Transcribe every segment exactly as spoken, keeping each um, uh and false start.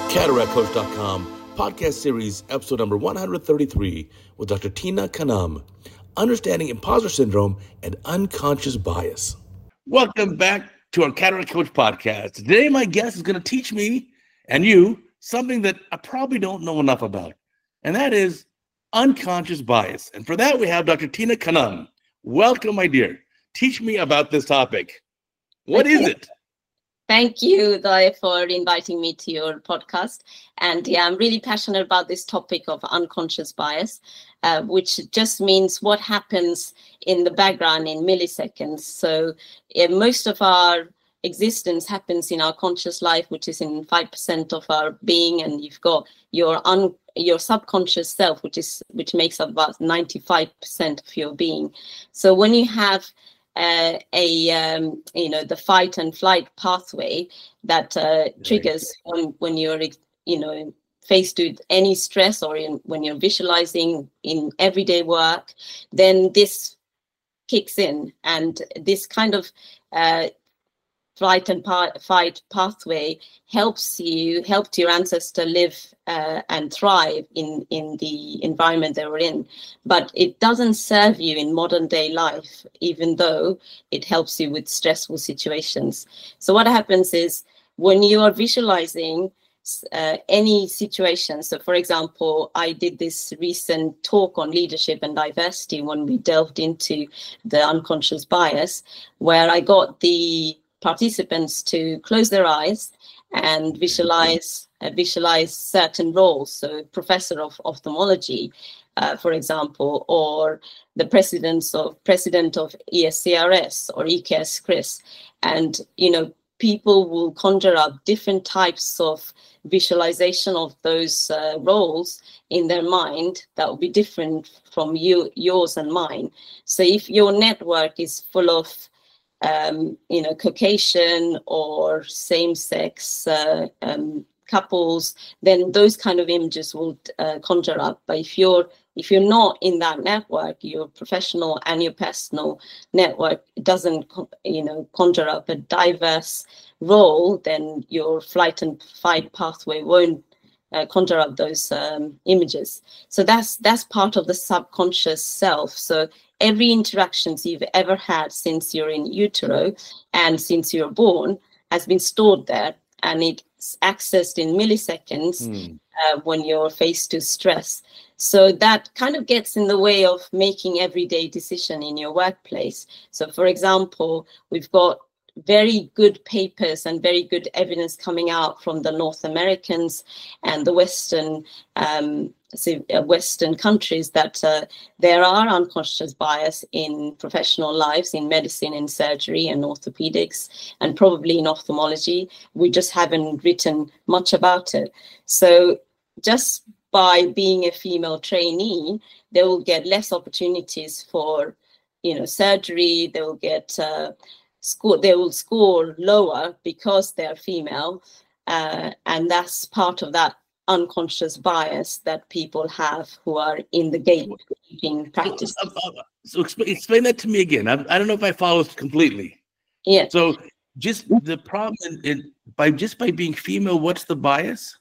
cataract coach dot com, podcast series, episode number one hundred thirty-three, with Doctor Tina Khanum, Understanding Imposter Syndrome and Unconscious Bias. Welcome back to our Cataract Coach podcast. Today, my guest is going to teach me and you something that I probably don't know enough about, and that is unconscious bias. And for that, we have Doctor Tina Khanum. Welcome, my dear. Teach me about this topic. What is it? Thank you, Dai, for inviting me to your podcast. And yeah, I'm really passionate about this topic of unconscious bias, uh, which just means what happens in the background in milliseconds. So yeah, most of our existence happens in our conscious life, which is in five percent of our being, and you've got your un your subconscious self, which is which makes up about ninety-five percent of your being. So when you have Uh, a um, you know the fight and flight pathway that uh, triggers when, when you're you know faced with any stress, or in, when you're visualizing in everyday work, then this kicks in, and this kind of uh, flight and pa fight pathway helps you helped your ancestor live uh, and thrive in in the environment they were in, but it doesn't serve you in modern day life, even though it helps you with stressful situations. So what happens is, when you are visualizing uh, any situation, so for example, I did this recent talk on leadership and diversity when we delved into the unconscious bias, where I got the participants to close their eyes and visualize uh, visualize certain roles. So professor of ophthalmology, uh, for example, or the presidents of president of E S C R S or E K S CRIS. And you know, people will conjure up different types of visualization of those uh, roles in their mind that will be different from you yours and mine. So if your network is full of Um, you know, Caucasian or same-sex uh, um, couples, then those kind of images will uh, conjure up. But if you're if you're not in that network, your professional and your personal network doesn't, you know, conjure up a diverse role, then your flight and fight pathway won't uh, conjure up those um, images. So that's that's part of the subconscious self. So every interactions you've ever had since you're in utero and since you're born has been stored there, and it's accessed in milliseconds mm. uh, when you're faced to stress. So that kind of gets in the way of making everyday decision in your workplace. So for example, we've got very good papers and very good evidence coming out from the North Americans and the Western um, so, uh, Western countries that uh, there are unconscious bias in professional lives, in medicine and surgery and orthopedics, and probably in ophthalmology. We just haven't written much about it. So just by being a female trainee, they will get less opportunities for, you know, surgery. They will get uh, score. They will score lower because they are female, uh, and that's part of that unconscious bias that people have who are in the gatekeeping practice. So, uh, so explain, explain that to me again. I, I don't know if I follow this completely. Yeah. So just the problem in, in, by just by being female, what's the bias?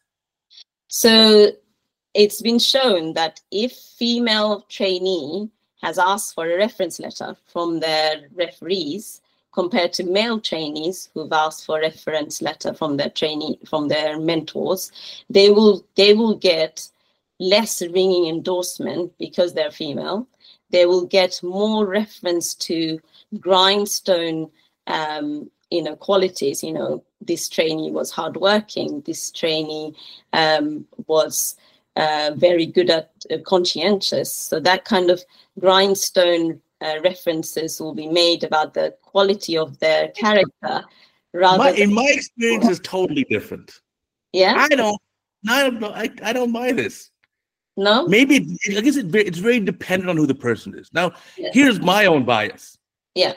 So it's been shown that if female trainee has asked for a reference letter from their referees, compared to male trainees who've asked for a reference letter from their trainee, from their mentors, they will they will get less ringing endorsement because they're female. They will get more reference to grindstone, um, you know, qualities. You know, this trainee was hardworking. This trainee um, was uh, very good at uh, conscientious. So that kind of grindstone Uh, references will be made about the quality of their character, rather my, than in my experience is totally different. Yeah, I don't, I don't know. I, I don't buy this. No, maybe it, I guess it, it's very dependent on who the person is. Now, yeah. Here's my own bias. Yeah,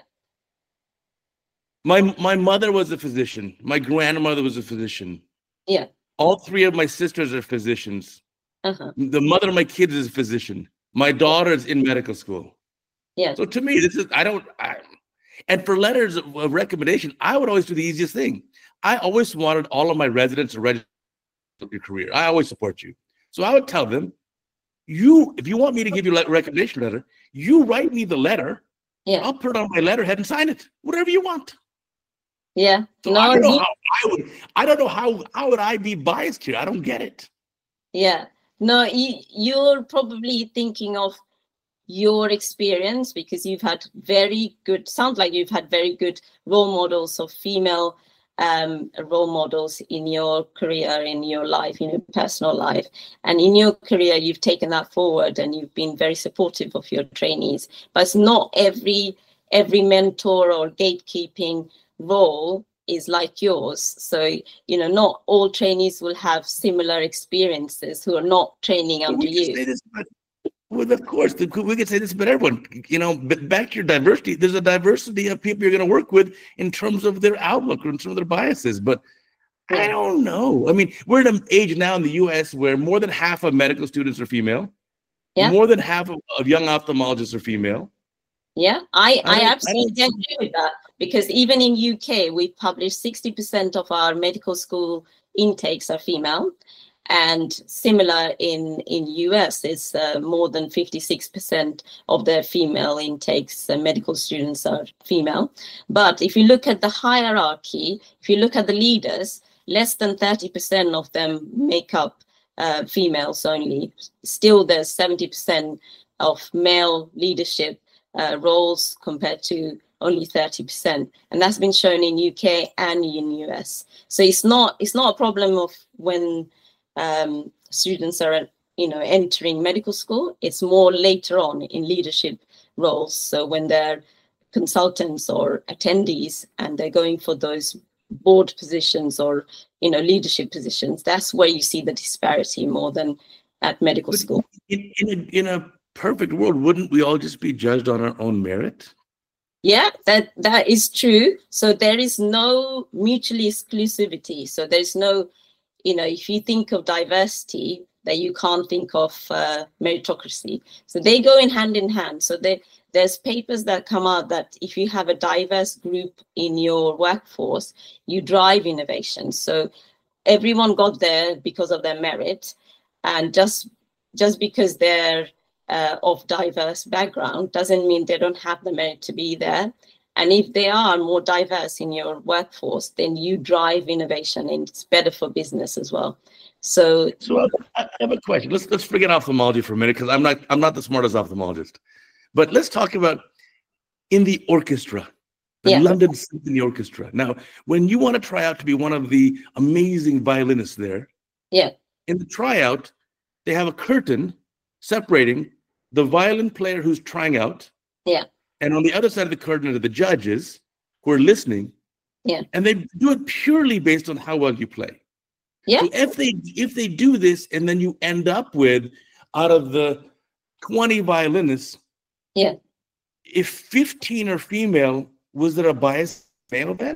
my my mother was a physician. My grandmother was a physician. Yeah, all three of my sisters are physicians. Uh-huh. The mother of my kids is a physician. My daughter is in medical school. Yeah. So to me, this is, I don't, I, and for letters of recommendation, I would always do the easiest thing. I always wanted all of my residents to register your career. I always support you. So I would tell them, you, if you want me to give you a recommendation letter, you write me the letter. Yeah. I'll put it on my letterhead and sign it, whatever you want. Yeah. So no, I don't know you, how I would, I don't know how, how would I be biased here? I don't get it. Yeah. No, you, you're probably thinking of your experience because you've had very good, sounds like you've had very good role models of female um, role models in your career, in your life, in your personal life. And in your career, you've taken that forward and you've been very supportive of your trainees. But it's not every, every mentor or gatekeeping role is like yours. So, you know, not all trainees will have similar experiences who are not training under you. Well, of course, we could say this about everyone. You know, but back to your diversity, there's a diversity of people you're going to work with in terms of their outlook or in terms of their biases. But I don't know. I mean, we're at an age now in the U S where more than half of medical students are female. Yeah. More than half of, of young ophthalmologists are female. Yeah, I, I, I absolutely I agree with that. Because even in U K, we publish sixty percent of our medical school intakes are female. And similar in, in U S, it's uh, more than fifty-six percent of their female intakes, uh, medical students are female. But if you look at the hierarchy, if you look at the leaders, less than thirty percent of them make up uh, females only. Still, there's seventy percent of male leadership uh, roles compared to only thirty percent. And that's been shown in U K and in U S. So it's not, it's not a problem of when um students are, you know, entering medical school. It's more later on in leadership roles. So when they're consultants or attendees and they're going for those board positions or, you know, leadership positions, that's where you see the disparity more than at medical but school. In, in, a, in a perfect world, wouldn't we all just be judged on our own merit? Yeah, that that is true. So there is no mutual exclusivity. So there's no, you know, if you think of diversity, that you can't think of uh, meritocracy. So they go in hand in hand. So they, there's papers that come out that if you have a diverse group in your workforce, you drive innovation. So everyone got there because of their merit, and just just because they're uh, of diverse background doesn't mean they don't have the merit to be there. And if they are more diverse in your workforce, then you drive innovation, and it's better for business as well. So, so I have a question. Let's let's forget ophthalmology for a minute because I'm not I'm not the smartest ophthalmologist. But let's talk about in the orchestra, the yeah. London Symphony Orchestra. Now, when you want to try out to be one of the amazing violinists there, yeah, in the tryout, they have a curtain separating the violin player who's trying out. Yeah. And on the other side of the curtain are the judges who are listening. Yeah. And they do it purely based on how well you play. Yeah. So if they if they do this and then you end up with, out of the twenty violinists, yeah, if fifteen are female, was there a bias male then?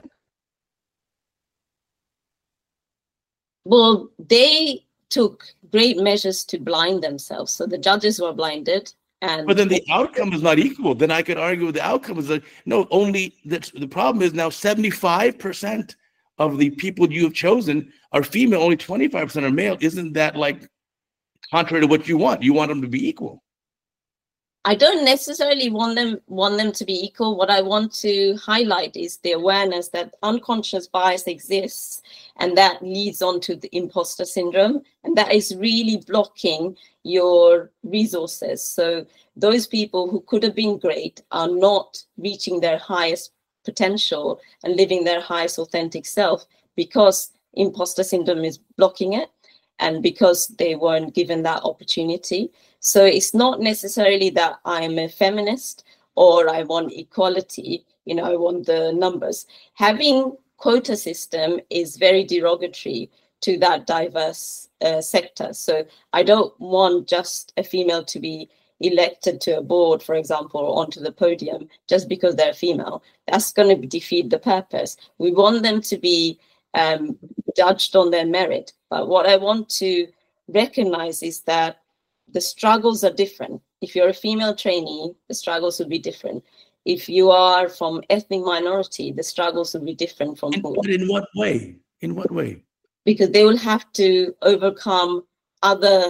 Well, they took great measures to blind themselves. So the judges were blinded. And but then the outcome is not equal. Then I could argue the outcome is like, no, only that the problem is now seventy-five percent of the people you have chosen are female, only twenty-five percent are male. Isn't that like contrary to what you want? You want them to be equal. I don't necessarily want them want them to be equal. What I want to highlight is the awareness that unconscious bias exists, and that leads on to the imposter syndrome, and that is really blocking your resources. So those people who could have been great are not reaching their highest potential and living their highest authentic self because imposter syndrome is blocking it, and because they weren't given that opportunity. So it's not necessarily that I'm a feminist or I want equality, you know, I want the numbers. Having quota system is very derogatory to that diverse uh, sector. So I don't want just a female to be elected to a board, for example, or onto the podium just because they're female. That's going to defeat the purpose. We want them to be um, judged on their merit. But what I want to recognize is that the struggles are different. If you're a female trainee, the struggles will be different. If you are from ethnic minority, the struggles will be different from in, who. But in what way? In what way? because they will have to overcome other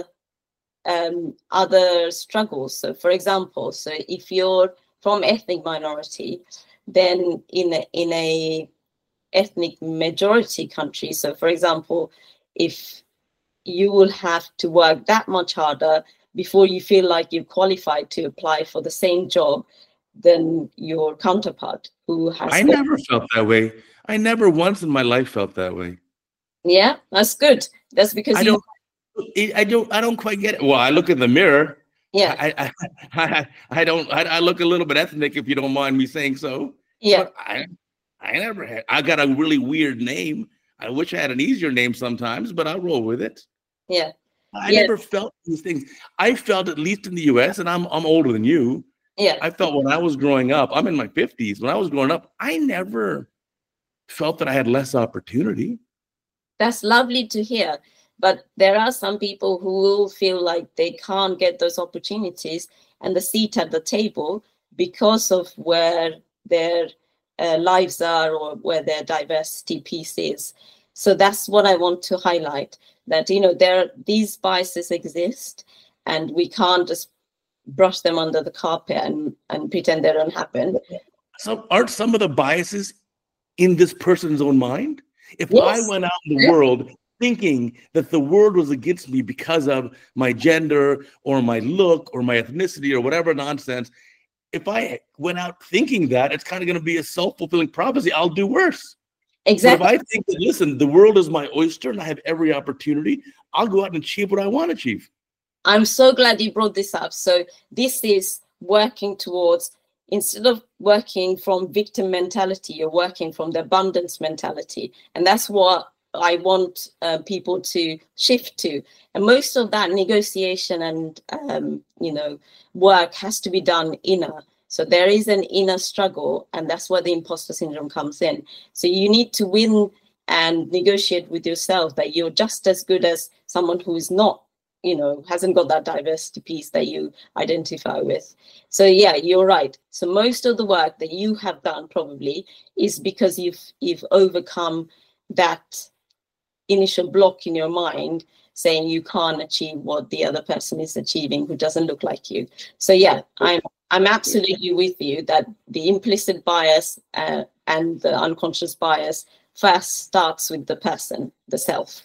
um, other struggles. So, for example, so if you're from ethnic minority, then in a, in a ethnic majority country, so for example, if you will have to work that much harder before you feel like you're qualified to apply for the same job than your counterpart who has. I never felt that way. I never once in my life felt that way. Yeah, that's good. That's because I you don't. I don't. I don't quite get it. Well, I look in the mirror. Yeah. I. I. I, I don't. I, I look a little bit ethnic, if you don't mind me saying so. Yeah. But I. I never had. I got a really weird name. I wish I had an easier name sometimes, but I roll with it. Yeah. I yeah. never felt these things. I felt, at least in the U S, and I'm I'm older than you. Yeah. I felt when I was growing up, I'm in my fifties. When I was growing up, I never felt that I had less opportunity. That's lovely to hear. But there are some people who will feel like they can't get those opportunities and the seat at the table because of where their uh, lives are or where their diversity piece is. So that's what I want to highlight, that, you know, there these biases exist and we can't just brush them under the carpet and, and pretend they don't happen. So aren't some of the biases in this person's own mind? If Yes. I went out in the world thinking that the world was against me because of my gender or my look or my ethnicity or whatever nonsense, if I went out thinking that, it's kind of going to be a self-fulfilling prophecy. I'll do worse. Exactly. But if I think that, listen, the world is my oyster and I have every opportunity, I'll go out and achieve what I want to achieve. I'm so glad you brought this up. So this is working towards, instead of working from victim mentality, you're working from the abundance mentality. And that's what I want uh, people to shift to. And most of that negotiation and, um, you know, work has to be done inner. So there is an inner struggle, and that's where the imposter syndrome comes in. So you need to win and negotiate with yourself that you're just as good as someone who is not, you know, hasn't got that diversity piece that you identify with. So yeah, you're right. So most of the work that you have done probably is because you've you've overcome that initial block in your mind saying you can't achieve what the other person is achieving who doesn't look like you. So yeah, I'm I'm absolutely with you that the implicit bias uh, and the unconscious bias first starts with the person, the self.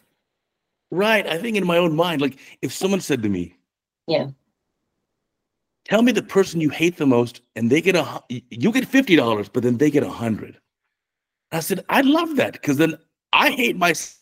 Right. I think in my own mind, like if someone said to me, yeah, tell me the person you hate the most and they get a, you get fifty dollars, but then they get a hundred. I said, I love that because then I hate myself.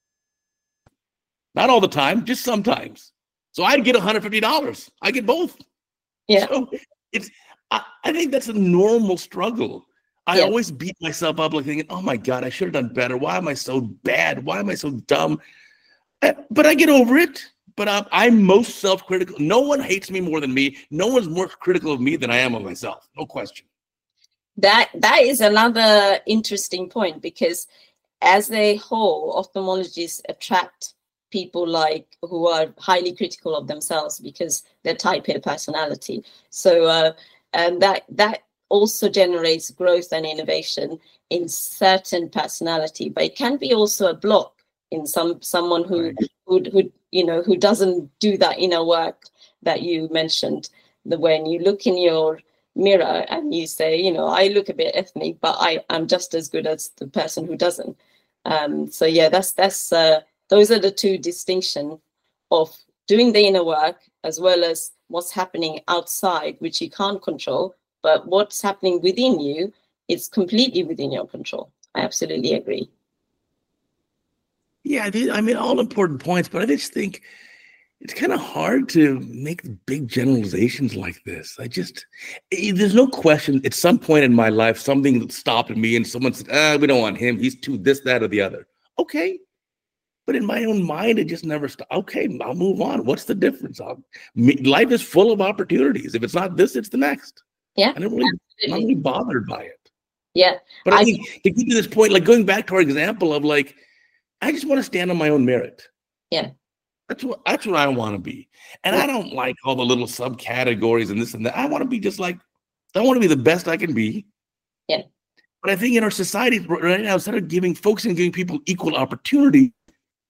Not all the time, just sometimes. So I get one hundred fifty dollars. I get both. Yeah. So it's, I, I think that's a normal struggle. I yeah. always beat myself up like thinking, oh my God, I should have done better. Why am I so bad? Why am I so dumb? But I get over it. But I'm, I'm most self-critical. No one hates me more than me. No one's more critical of me than I am of myself. No question. That that is another interesting point, because as a whole, ophthalmologists attract people like who are highly critical of themselves because they're type A personality. So uh, and that that also generates growth and innovation in certain personality, but it can be also a block in some someone who right. who, who you know who doesn't do that inner work that you mentioned. The when you look in your mirror and you say, you know, I look a bit ethnic, but I am just as good as the person who doesn't. Um, so yeah, that's that's uh, those are the two distinctions of doing the inner work as well as what's happening outside, which you can't control, but what's happening within you, it's completely within your control. I absolutely agree. Yeah, I mean, all important points, but I just think it's kind of hard to make big generalizations like this. I just, there's no question at some point in my life, something stopped me and someone said, ah, we don't want him. He's too this, that, or the other. Okay. But in my own mind, it just never stopped. Okay, I'll move on. What's the difference? I'll, life is full of opportunities. If it's not this, it's the next. Yeah. I don't really, I'm not really bothered by it. Yeah. But I, I think to get to this point, like going back to our example of like, I just want to stand on my own merit. Yeah. That's what that's what I want to be. And I don't like all the little subcategories and this and that. I want to be just like, I want to be the best I can be. Yeah. But I think in our society right now, instead of giving, focusing on giving people equal opportunity,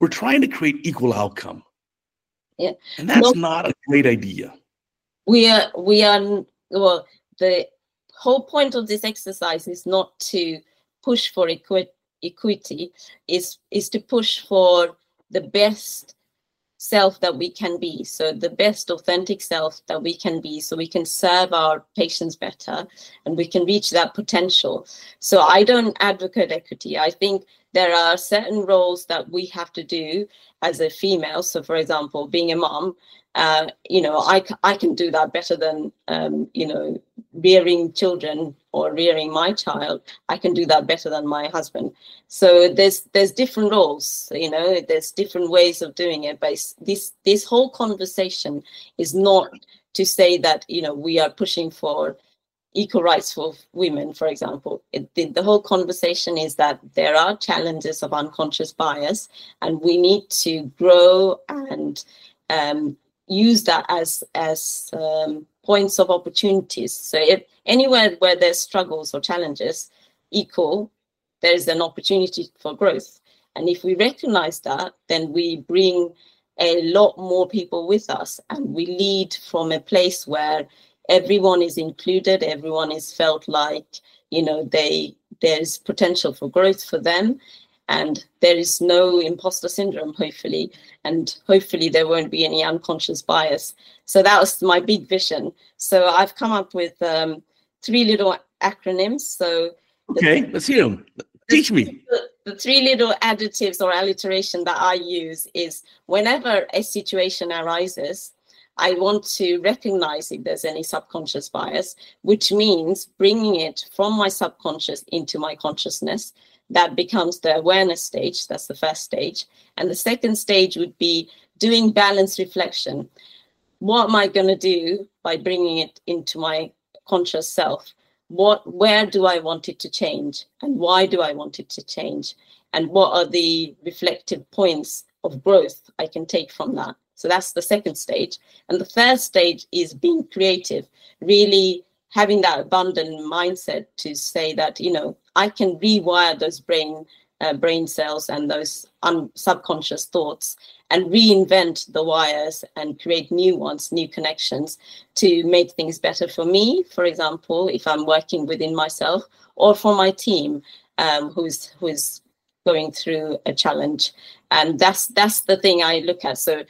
we're trying to create equal outcome. Yeah. And that's no, not a great idea. We are, we are, well, the whole point of this exercise is not to push for equi equity, is, is to push for the best self that we can be. So the best authentic self that we can be, so we can serve our patients better and we can reach that potential. So I don't advocate equity. I think there are certain roles that we have to do as a female. So for example, being a mom, uh, you know, I, I can do that better than, um, you know, rearing children or rearing my child. I can do that better than my husband. So there's there's different roles, you know, there's different ways of doing it. But this this whole conversation is not to say that, you know, we are pushing for equal rights for women, for example. It, the, the whole conversation is that there are challenges of unconscious bias, and we need to grow and um, use that as as um, points of opportunities. So if anywhere where there's struggles or challenges equal, there's an opportunity for growth. And if we recognize that, then we bring a lot more people with us, and we lead from a place where everyone is included, everyone is felt like, you know, they there's potential for growth for them, and there is no imposter syndrome, hopefully, and hopefully there won't be any unconscious bias. So that was my big vision. So I've come up with um, three little acronyms. So okay, let's hear them. Teach me. The, the three little adjectives or alliteration that I use is whenever a situation arises, I want to recognize if there's any subconscious bias, which means bringing it from my subconscious into my consciousness. That becomes the awareness stage. That's the first stage. And the second stage would be doing balanced reflection. What am I going to do by bringing it into my conscious self? What, where do I want it to change? And why do I want it to change? And what are the reflective points of growth I can take from that? So that's the second stage. And the third stage is being creative, really having that abundant mindset to say that, you know, I can rewire those brain uh, brain cells and those un subconscious thoughts and reinvent the wires and create new ones, new connections to make things better for me, for example, if I'm working within myself, or for my team um, who's who's going through a challenge. And that's that's the thing I look at. So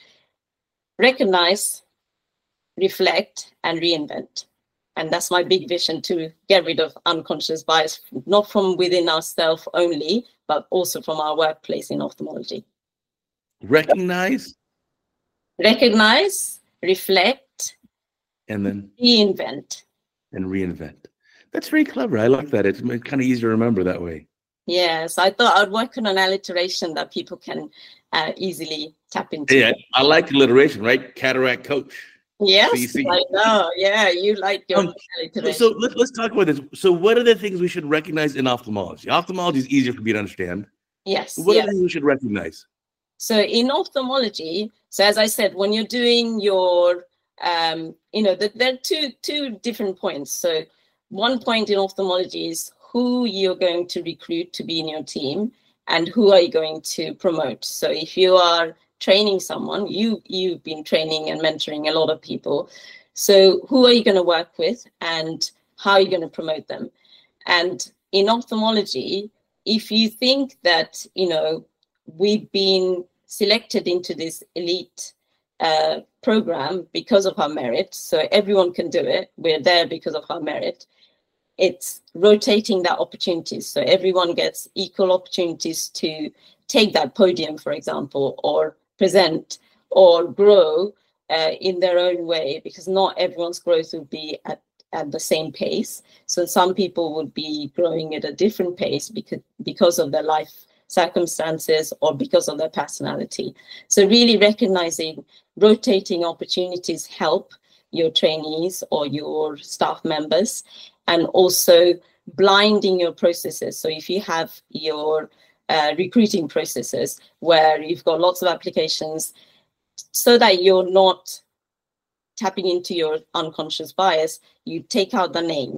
recognize, reflect, and reinvent. And that's my big vision, to get rid of unconscious bias, not from within ourselves only, but also from our workplace in ophthalmology. Recognize. Recognize, reflect, and then reinvent. And reinvent. That's very clever. I like that. It's kind of easy to remember that way. Yes, I thought I'd work on an alliteration that people can uh, easily tap into. Yeah, I like alliteration, right? Cataract coach. Yes, C C. I know. Yeah, you like your um, So let's, let's talk about this. So what are the things we should recognize in ophthalmology? Ophthalmology is easier for me to understand. Yes. What yes. are the things we should recognize? So in ophthalmology, so as I said, when you're doing your, um, you know, the, there are two, two different points. So one point in ophthalmology is who you're going to recruit to be in your team and who are you going to promote. So if you are training someone, you, you've been training and mentoring a lot of people. So who are you going to work with and how are you going to promote them? And in ophthalmology, if you think that, you know, we've been selected into this elite uh, program because of our merit, so everyone can do it, we're there because of our merit, it's rotating that opportunities. So everyone gets equal opportunities to take that podium, for example, or present or grow uh, in their own way, because not everyone's growth will be at, at the same pace. So some people would be growing at a different pace because, because of their life circumstances or because of their personality. So really recognizing rotating opportunities help your trainees or your staff members, and also blinding your processes. So if you have your uh, recruiting processes where you've got lots of applications, so that you're not tapping into your unconscious bias, you take out the names.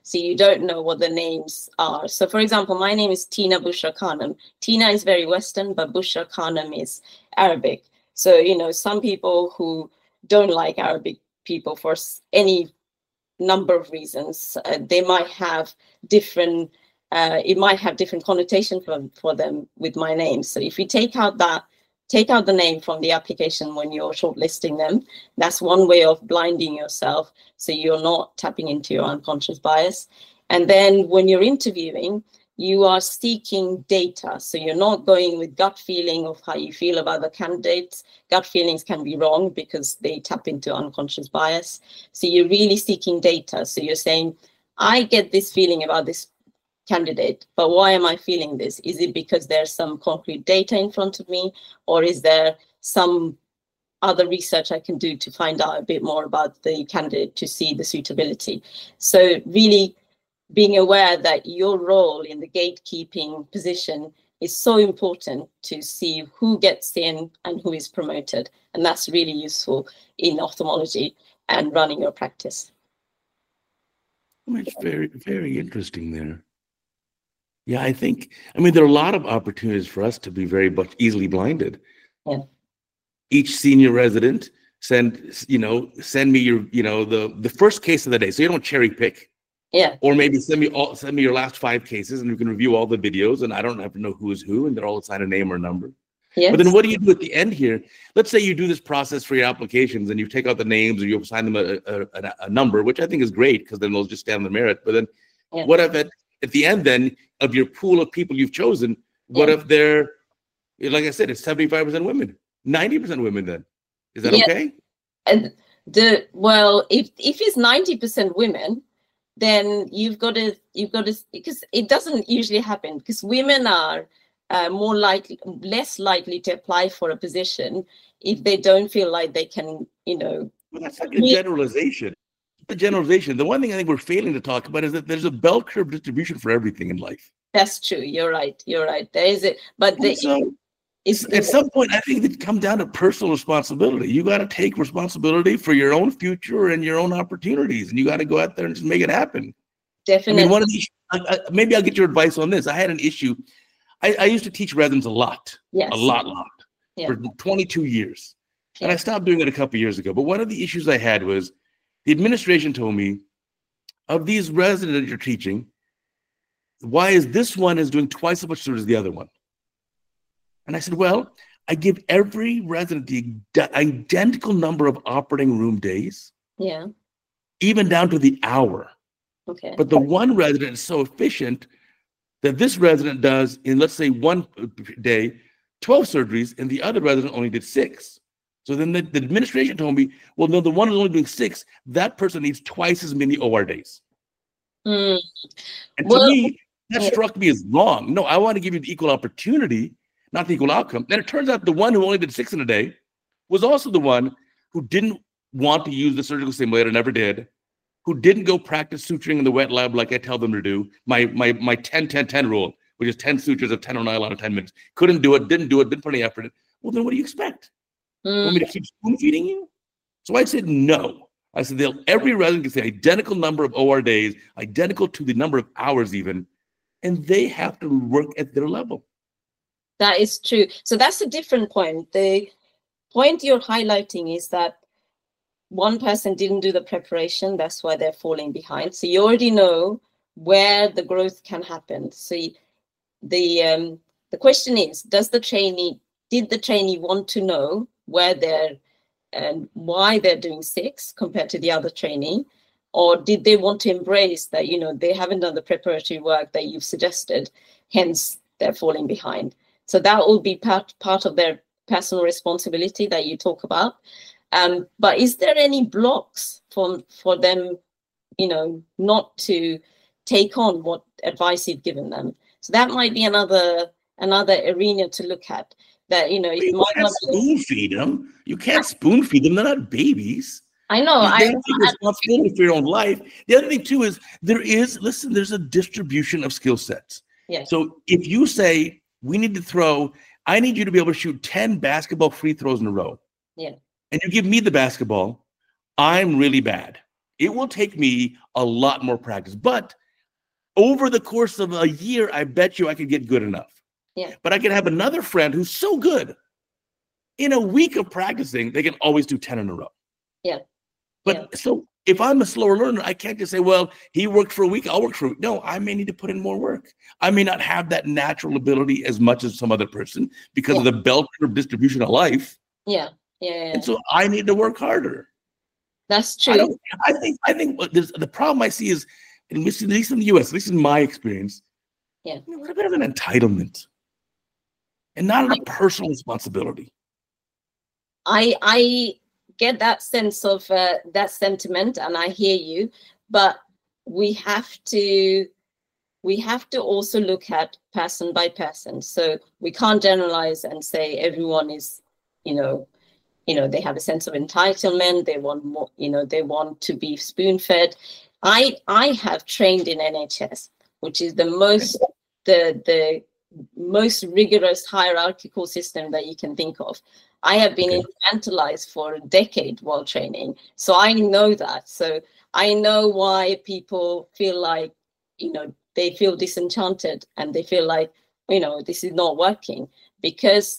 So you don't know what the names are. So for example, my name is Tina Bushra Khanum. Tina is very Western, but Bushra Khanum is Arabic. So, you know, some people who don't like Arabic people for any number of reasons, uh, they might have different, uh, it might have different connotation for, for them with my name. So if you take out that, take out the name from the application when you're shortlisting them, that's one way of blinding yourself so you're not tapping into your unconscious bias. And then when you're interviewing, you are seeking data. So you're not going with gut feeling of how you feel about the candidates. Gut feelings can be wrong because they tap into unconscious bias. So you're really seeking data. So you're saying, I get this feeling about this candidate, but why am I feeling this? Is it because there's some concrete data in front of me, or is there some other research I can do to find out a bit more about the candidate to see the suitability? So really being aware that your role in the gatekeeping position is so important to see who gets in and who is promoted. And that's really useful in ophthalmology and running your practice. Well, it's very, very interesting there. Yeah, I think, I mean, there are a lot of opportunities for us to be very much easily blinded. Yeah. Each senior resident send, you know, send me your, you know, the, the first case of the day. So you don't cherry pick. Yeah. Or maybe send me all, send me your last five cases and you can review all the videos and I don't have to know who is who and they're all assigned a name or a number. Yes. But then what do you do at the end here? Let's say you do this process for your applications and you take out the names or you assign them a, a, a, a number, which I think is great because then they'll just stand on the merit. But then yeah. what if at, at the end then of your pool of people you've chosen, what yeah. if they're, like I said, it's seventy-five percent women, ninety percent women then? Is that yeah. okay? And the, well, if, if it's ninety percent women, then you've got to, you've got to, because it doesn't usually happen because women are uh, more likely, less likely to apply for a position if they don't feel like they can, you know. Well, that's like a generalization. The generalization. The one thing I think we're failing to talk about is that there's a bell curve distribution for everything in life. That's true. You're right. You're right. There is it. But the, so, it's, at some point, I think it comes down to personal responsibility. You got to take responsibility for your own future and your own opportunities, and you got to go out there and just make it happen. Definitely. I mean, one of these. I, I, maybe I'll get your advice on this. I had an issue. I, I used to teach residents a lot, yes. a lot, lot yeah. for twenty-two years, yeah. and I stopped doing it a couple of years ago. But one of the issues I had was the administration told me, of these residents that you're teaching, why is this one is doing twice as much service as the other one? And I said, well, I give every resident the identical number of operating room days, yeah, even down to the hour. Okay. But the one resident is so efficient that this resident does in, let's say, one day, twelve surgeries, and the other resident only did six. So then the, the administration told me, well, no, the one who's only doing six, that person needs twice as many O R days. Mm. And to well, me, that yeah. struck me as wrong. No, I want to give you the equal opportunity, not the equal outcome. And it turns out the one who only did six in a day was also the one who didn't want to use the surgical simulator, never did, who didn't go practice suturing in the wet lab like I tell them to do, my my my ten ten ten rule, which is ten sutures of ten oh nine out of ten minutes. Couldn't do it, didn't do it, didn't put any effort in. Well, then what do you expect? Mm. Want me to keep spoon feeding you? So I said no. I said they'll every resident gets the identical number of O R days, identical to the number of hours even, and they have to work at their level. That is true. So that's a different point. The point you're highlighting is that one person didn't do the preparation. That's why they're falling behind. So you already know where the growth can happen. So the um, the question is, does the trainee, did the trainee want to know where they're and why they're doing six compared to the other trainee? Or did they want to embrace that, you know, they haven't done the preparatory work that you've suggested, hence they're falling behind. So that will be part, part of their personal responsibility that you talk about. Um, but is there any blocks for, for them, you know, not to take on what advice you've given them? So that might be another another arena to look at. That, you know, it you might can't not spoon feed them. You can't spoon feed them. They're not babies. I know. You I take responsibility for your own life. The other thing too is there is, listen, there's a distribution of skill sets. Yes. So if you say we need to throw, I need you to be able to shoot ten basketball free throws in a row. Yeah. And you give me the basketball, I'm really bad. It will take me a lot more practice, but over the course of a year, I bet you I could get good enough. Yeah. But I can have another friend who's so good. In a week of practicing, they can always do ten in a row. Yeah. But yeah. so if I'm a slower learner, I can't just say, well, he worked for a week, I'll work for a week. No, I may need to put in more work. I may not have that natural ability as much as some other person because yeah. of the bell curve distribution of life. Yeah. Yeah. yeah. And so I need to work harder. That's true. I, don't, I think I think what the problem I see is, at least in the U S, at least in my experience, yeah, you know, a bit of an entitlement and not a personal responsibility. I I get that sense of uh, that sentiment, and I hear you, but we have to we have to also look at person by person. So we can't generalize and say everyone is, you know, you know, they have a sense of entitlement. They want more, you know, they want to be spoon-fed. I I have trained in N H S, which is the most the the most rigorous hierarchical system that you can think of. I have been okay. infantilized for a decade while training, so I know that. So I know why people feel like, you know, they feel disenchanted and they feel like, you know, this is not working, because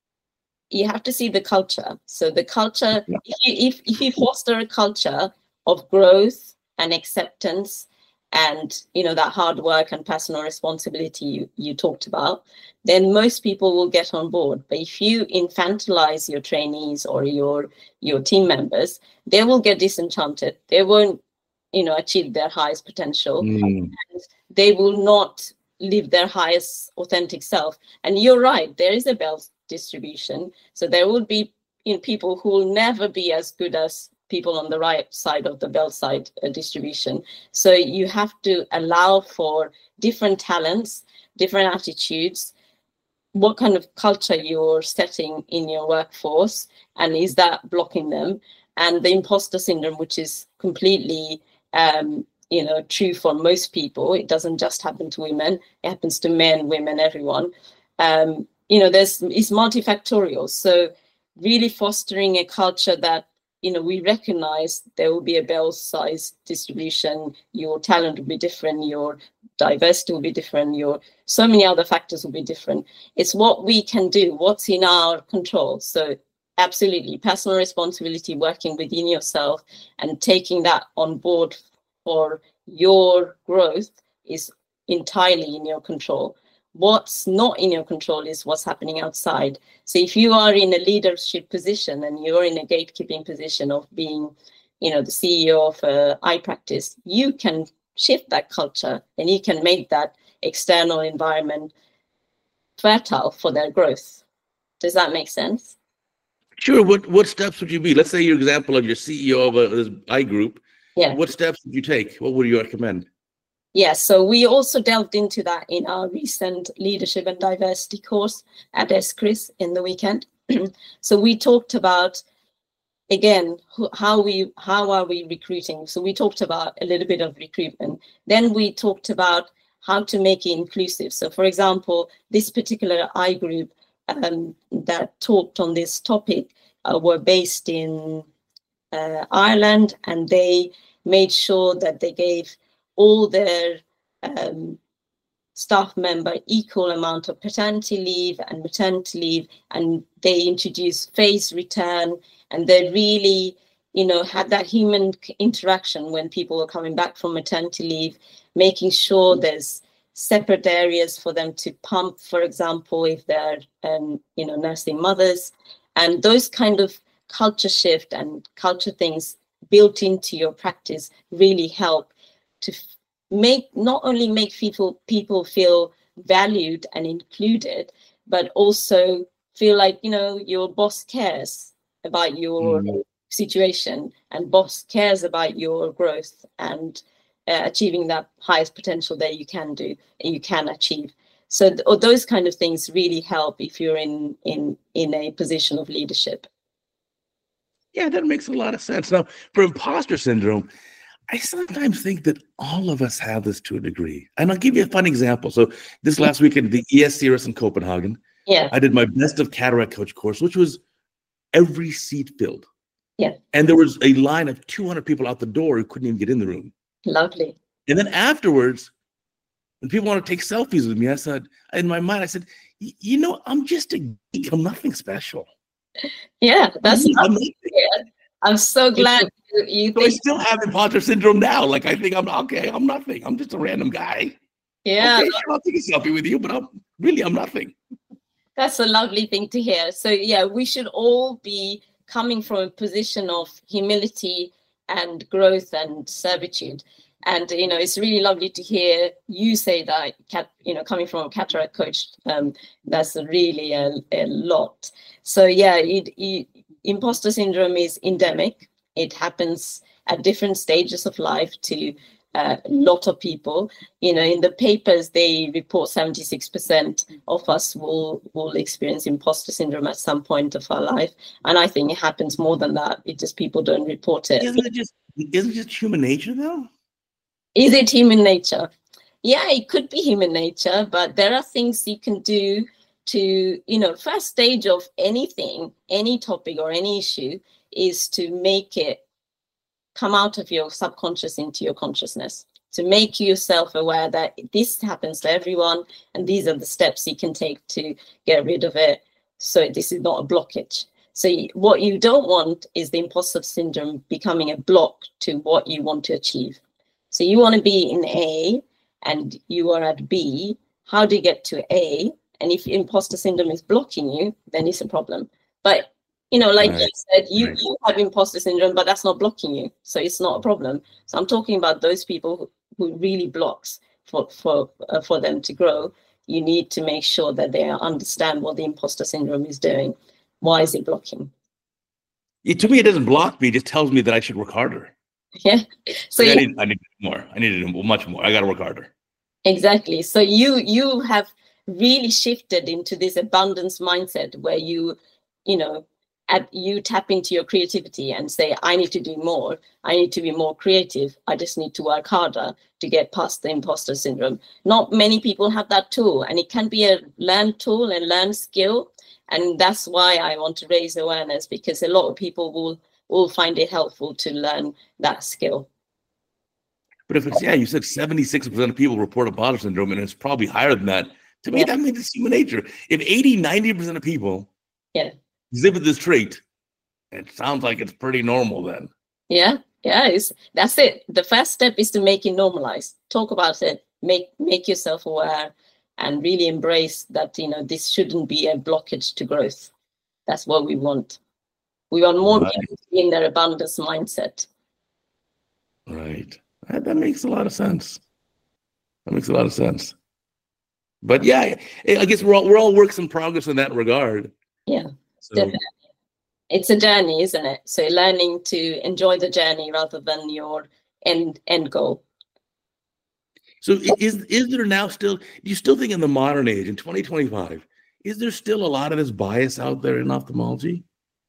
you have to see the culture. So the culture, yeah. if, you, if, if you foster a culture of growth and acceptance and, you know, that hard work and personal responsibility you, you talked about, then most people will get on board. But if you infantilize your trainees or your your team members, they will get disenchanted. They won't, you know, achieve their highest potential. Mm. And they will not live their highest authentic self. And you're right, there is a bell distribution. So there will be, you know, people who will never be as good as people on the right side of the bell side uh, distribution. So you have to allow for different talents, different attitudes, what kind of culture you're setting in your workforce, and is that blocking them? And the imposter syndrome, which is completely um, you know, true for most people. It doesn't just happen to women, it happens to men, women, everyone. Um, you know, there's it's multifactorial. So really fostering a culture that, you know, we recognize there will be a bell size distribution, your talent will be different, your diversity will be different, your so many other factors will be different. It's what we can do, what's in our control. So absolutely, personal responsibility, working within yourself and taking that on board for your growth is entirely in your control. What's not in your control is what's happening outside. So if you are in a leadership position and you're in a gatekeeping position of being, you know, the C E O of a eye practice, you can shift that culture and you can make that external environment fertile for their growth. Does that make sense? Sure. What what steps would you be? Let's say your example of your C E O of a, this eye group. Yeah. What steps would you take? What would you recommend? Yeah, so we also delved into that in our recent leadership and diversity course at ESCRIS in the weekend. So we talked about, again, how we how are we recruiting? So we talked about a little bit of recruitment. Then we talked about how to make it inclusive. So for example, this particular eye group um, that talked on this topic uh, were based in uh, Ireland, and they made sure that they gave all their um, staff member equal amount of paternity leave and maternity leave, and they introduced phase return, and they really, you know, had that human interaction when people were coming back from maternity leave, making sure there's separate areas for them to pump, for example, if they're, um, you know, nursing mothers, and those kind of culture shift and culture things built into your practice really help to make not only make people people feel valued and included, but also feel like, you know, your boss cares about your mm-hmm. situation, and boss cares about your growth and uh, achieving that highest potential that you can do and you can achieve. So th- or those kind of things really help if you're in in in a position of leadership. Yeah, that makes a lot of sense. Now, for imposter syndrome, I sometimes think that all of us have this to a degree. And I'll give you a fun example. So this last weekend, the E S C R S in Copenhagen, yeah, I did my Best of Cataract Coach course, which was every seat filled. Yeah. And there was a line of two hundred people out the door who couldn't even get in the room. Lovely. And then afterwards, when people want to take selfies with me, I said, in my mind, I said, you know, I'm just a geek. I'm nothing special. Yeah, that's I'm, yeah. I'm so glad you, you so think. I still have imposter syndrome now. Like, I think I'm okay. I'm nothing. I'm just a random guy. Yeah. Okay, sure, I'll take a selfie with you, but I'm really, I'm nothing. That's a lovely thing to hear. So yeah, we should all be coming from a position of humility and growth and servitude. And, you know, it's really lovely to hear you say that, you know, coming from a cataract coach, um, that's really a, a lot. So yeah, it, it, imposter syndrome is endemic. It happens at different stages of life to a lot of people. You know, in the papers, they report seventy-six percent of us will, will experience imposter syndrome at some point of our life. And I think it happens more than that. It just, people don't report it. Isn't it just, isn't it just human nature though? Is it human nature? Yeah, it could be human nature, but there are things you can do to, you know, first stage of anything, any topic or any issue is to make it come out of your subconscious into your consciousness, to make yourself aware that this happens to everyone and these are the steps you can take to get rid of it. So this is not a blockage. So what you don't want is the imposter syndrome becoming a block to what you want to achieve. So you want to be in A and you are at B. How do you get to A? And if imposter syndrome is blocking you, then it's a problem. But, you know, like right. you said, you, right. you have imposter syndrome, but that's not blocking you. So it's not a problem. So I'm talking about those people who, who really blocks for, for, uh, for them to grow. You need to make sure that they understand what the imposter syndrome is doing. Why is it blocking? It, to me, it doesn't block me. It just tells me that I should work harder. Yeah. So like you, I need, I need more. I need much more. I got to work harder. Exactly. So you you have really shifted into this abundance mindset where you, you know, at you tap into your creativity and say, I need to do more. I need to be more creative. I just need to work harder to get past the imposter syndrome. Not many people have that tool, and it can be a learned tool and learned skill. And that's why I want to raise awareness, because a lot of people will will find it helpful to learn that skill. But if it's, yeah, you said seventy-six percent of people report imposter syndrome, and it's probably higher than that. To me, yeah. that means it's human nature. If eighty, ninety percent of people yeah. exhibit this trait, it sounds like it's pretty normal then. Yeah, yeah, it's, that's it. The first step is to make it normalized. Talk about it, make make yourself aware, and really embrace that, you know, this shouldn't be a blockage to growth. That's what we want. We want more right. people in their abundance mindset. Right. That, that makes a lot of sense. That makes a lot of sense. But yeah, I guess we're all we're all works in progress in that regard. Yeah, so. definitely. It's a journey, isn't it? So learning to enjoy the journey rather than your end end goal. So is is there now still? Do you still think in the modern age, in twenty twenty-five, is there still a lot of this bias out there in ophthalmology?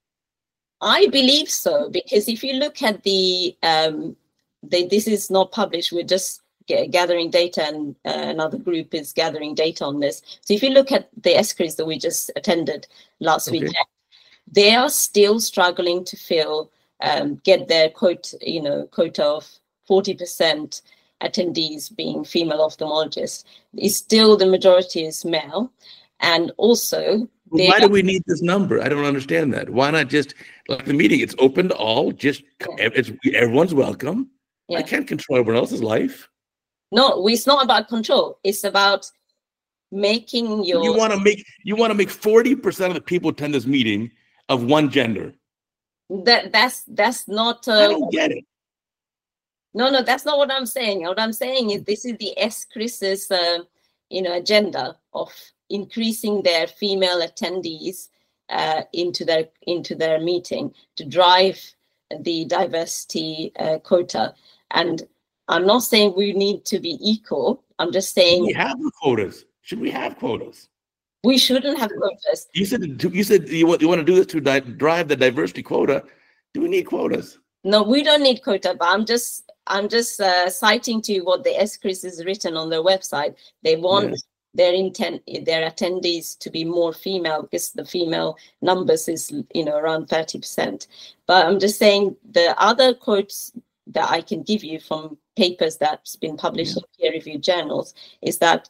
I believe so, because if you look at the, um, they, this is not published, we're just g- gathering data, and uh, another group is gathering data on this. So if you look at the S C R I S that we just attended last okay. weekend, they are still struggling to fill, um, get their quote, you know, quota of forty percent attendees being female ophthalmologists. It's still the majority is male. And also, well, why do we need this number? I don't understand that. Why not just like the meeting? It's open to all. Just yeah. it's, everyone's welcome. Yeah. I can't control everyone else's life. No, it's not about control. It's about making your. You want to make you want to make forty percent of the people attend this meeting of one gender. That that's that's not. Uh, I don't get it. No, no, that's not what I'm saying. What I'm saying is this is the S C R I S's, uh, you know, agenda of increasing their female attendees uh, into their into their meeting to drive the diversity uh, quota. And I'm not saying we need to be equal. I'm just saying we have quotas. Should we have quotas? We shouldn't have quotas. You said you said you want you want to do this to di- drive the diversity quota. Do we need quotas? No, we don't need quota. But I'm just I'm just uh, citing to you what the S C R I S is written on their website. They want yes. their intent, their attendees to be more female, because the female numbers is, you know, around thirty percent. But I'm just saying the other quotes that I can give you from papers that's been published yeah. in peer-reviewed journals is that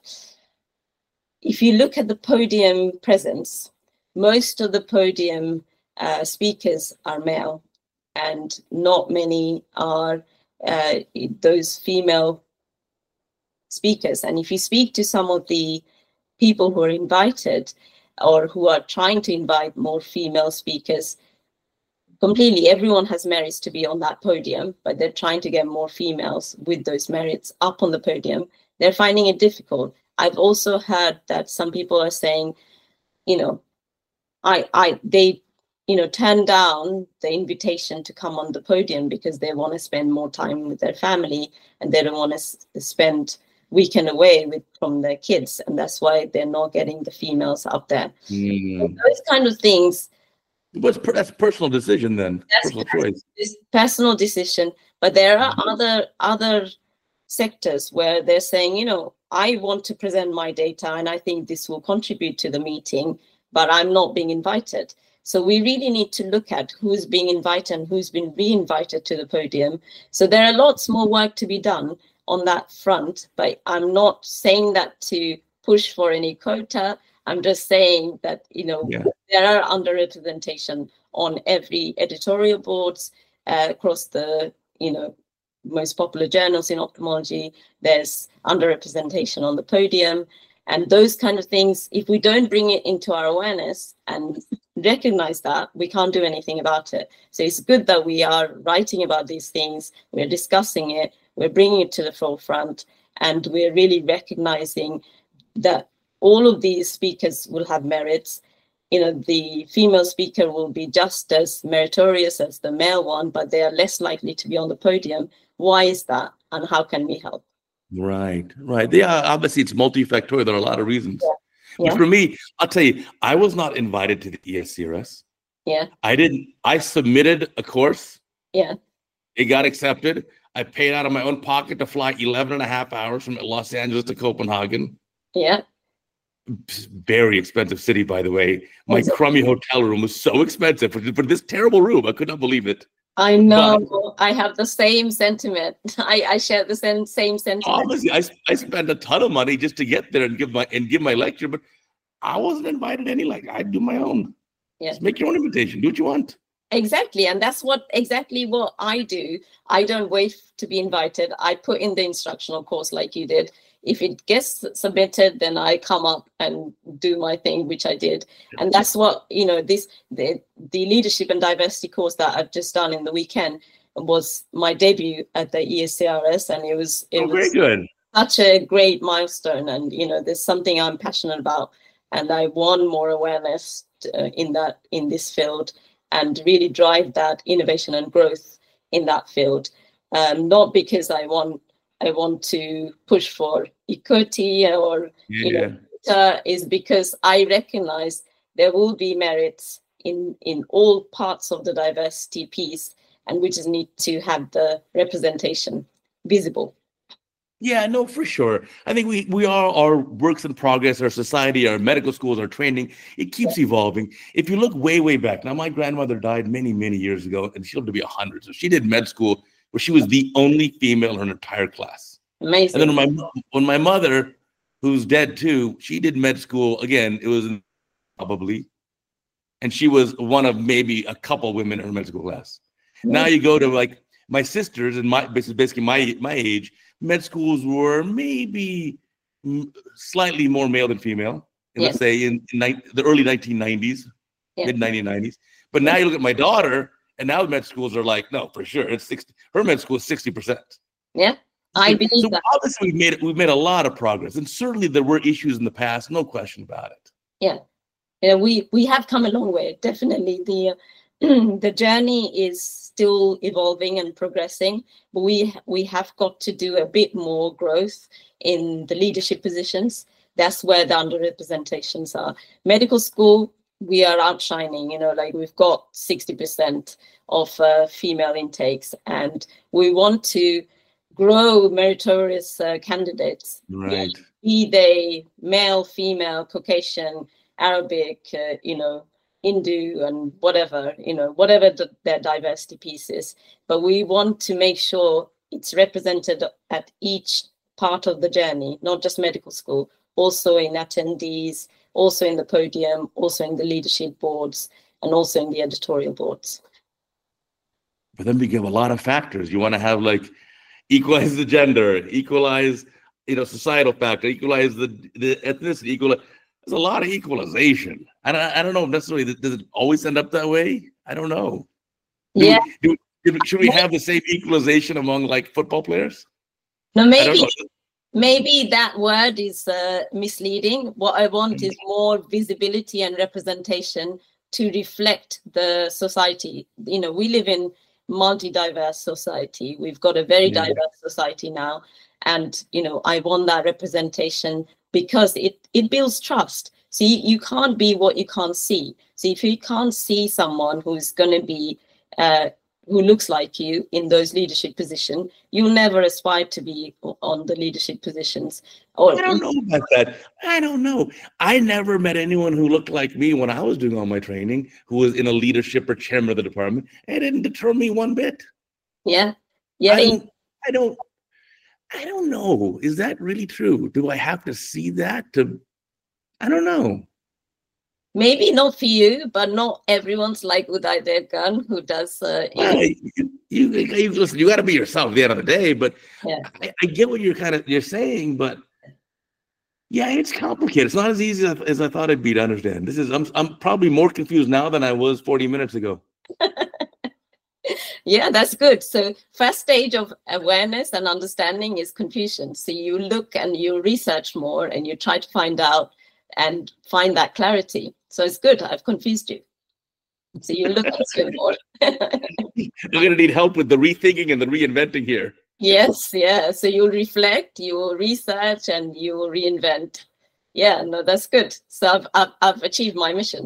if you look at the podium presence, most of the podium uh, speakers are male, and not many are uh, those female speakers. And if you speak to some of the people who are invited or who are trying to invite more female speakers, completely everyone has merits to be on that podium, but they're trying to get more females with those merits up on the podium. They're finding it difficult. I've also heard that some people are saying, you know, I, I, they, you know, turn down the invitation to come on the podium because they want to spend more time with their family and they don't want to s- spend weekend away with from their kids, and that's why they're not getting the females up there. Mm. So those kind of things. What's per- that's a personal decision then? That's personal choice. This personal decision, but there are mm-hmm. other other sectors where they're saying, you know, I want to present my data and I think this will contribute to the meeting, but I'm not being invited. So we really need to look at who's being invited and who's been re-invited to the podium. So there are lots more work to be done on that front, but I'm not saying that to push for any quota. I'm just saying that, you know, yeah. there are underrepresentation on every editorial boards uh, across the, you know, most popular journals in ophthalmology. There's underrepresentation on the podium, and those kind of things. If we don't bring it into our awareness and recognize that, we can't do anything about it. So it's good that we are writing about these things, we're discussing it, we're bringing it to the forefront, and we're really recognizing that all of these speakers will have merits. You know, the female speaker will be just as meritorious as the male one, but they are less likely to be on the podium. Why is that? And how can we help? Right, right. Yeah, obviously it's multifactorial. There are a lot of reasons. Yeah. But yeah. for me, I'll tell you, I was not invited to the E S C R S. Yeah. I didn't, I submitted a course. Yeah. It got accepted. I paid out of my own pocket to fly eleven and a half hours from Los Angeles to Copenhagen. Yeah. Very expensive city, by the way. My exactly. crummy hotel room was so expensive for, for this terrible room. I could not believe it. I know. But I have the same sentiment. I, I share the same same sentiment. Obviously, I, I spent a ton of money just to get there and give my and give my lecture, but I wasn't invited any. Like I do my own. Yeah. Just make your own invitation. Do what you want. Exactly, and that's what exactly what I do. I don't wait to be invited. I put in the instructional course like you did. If it gets submitted, then I come up and do my thing, which I did. And that's what, you know, this the, the leadership and diversity course that I've just done in the weekend was my debut at the E S C R S, and it was it oh, very was good. Such a great milestone. And you know, there's something I'm passionate about, and I want more awareness uh, in that in this field, and really drive that innovation and growth in that field. Um, not because I want. I want to push for equity or yeah. you know, uh, is because I recognize there will be merits in, in all parts of the diversity piece, and we just need to have the representation visible. Yeah, no, for sure. I think we we are our works in progress, our society, our medical schools, our training, it keeps yeah. evolving. If you look way, way back, now my grandmother died many, many years ago, and she lived to be one hundred. So she did med school where she was the only female in her entire class. Amazing. And then when my, when my mother, who's dead too, she did med school, again, it was probably, and she was one of maybe a couple women in her med school class. Yeah. Now you go to like my sisters and my basically my my age, med schools were maybe slightly more male than female, and let's say in, in ni- the early nineteen nineties, yeah. mid nineteen nineties. But now you look at my daughter, and now med schools are like, no, for sure, it's sixty. Her med school is sixty percent. Yeah, I believe so that. Obviously, we've made we've made a lot of progress, and certainly there were issues in the past, no question about it. Yeah, yeah, we we have come a long way. Definitely, the the journey is still evolving and progressing, but we we have got to do a bit more growth in the leadership positions. That's where the underrepresentations are. Medical school, we are outshining, you know, like we've got sixty percent of uh, female intakes, and we want to grow meritorious uh, candidates, right? Be they male, female, Caucasian, Arabic, uh, you know, Hindu, and whatever, you know, whatever the, their diversity piece is. But we want to make sure it's represented at each part of the journey, not just medical school, also in attendees, also in the podium, also in the leadership boards, and also in the editorial boards. But then we give a lot of factors. You want to have like equalize the gender, equalize, you know, societal factor, equalize the, the ethnicity, equalize. There's a lot of equalization. I don't, I don't know necessarily. Does it always end up that way? I don't know. Do Yeah. We, do, should we have the same equalization among like football players? No, maybe. Maybe that word is uh, misleading. What I want mm-hmm. is more visibility and representation to reflect the society. You know, we live in multi-diverse society. We've got a very yeah. diverse society now. And, you know, I want that representation because it, it builds trust. See, you can't be what you can't see. So if you can't see someone who's going to be, uh, who looks like you in those leadership positions, you'll never aspire to be on the leadership positions. Or I don't know about that. I don't know. I never met anyone who looked like me when I was doing all my training, who was in a leadership or chairman of the department. It didn't deter me one bit. Yeah. Yeah. I don't, I don't, I don't know. Is that really true? Do I have to see that to, I don't know. Maybe not for you, but not everyone's like Uday Devgan, who does. Uh, well, you, you, you listen. You got to be yourself at the end of the day. But yeah. I, I get what you're kind of you're saying. But yeah, it's complicated. It's not as easy as, as I thought it'd be to understand. This is. I'm. I'm probably more confused now than I was forty minutes ago. Yeah, that's good. So first stage of awareness and understanding is confusion. So you look and you research more and you try to find out and find that clarity. So it's good. I've confused you. So you look into it more. You're going to need help with the rethinking and the reinventing here. Yes, yeah. So you'll reflect, you will research, and you will reinvent. Yeah, no, that's good. So I've, I've, I've achieved my mission.